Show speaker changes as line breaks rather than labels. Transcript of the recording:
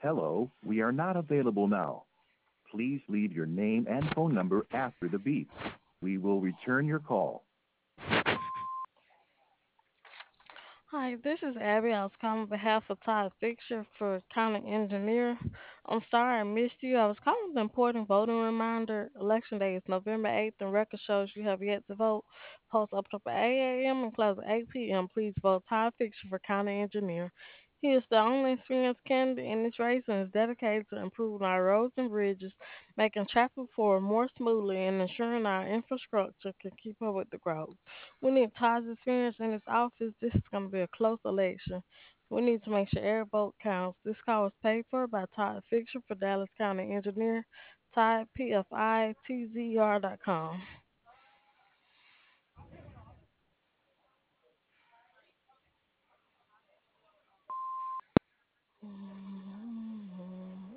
Hello, we are not available now. Please leave your name and phone number after the beep. We will return your call.
Hi, this is Abby. I was calling on behalf of Todd Fixer for County Engineer. I'm sorry I missed you. I was calling with an important voting reminder. Election day is November 8th, and record shows you have yet to vote. Polls open up at 8 a.m. and close at 8 p.m. Please vote Todd Fixer for County Engineer. He is the only experienced candidate in this race and is dedicated to improving our roads and bridges, making traffic flow more smoothly, and ensuring our infrastructure can keep up with the growth. We need Todd's experience in his office. This is going to be a close election. We need to make sure every vote counts. This call was paid for by Todd Fisher for Dallas County Engineer, Todd, PFITZR.com.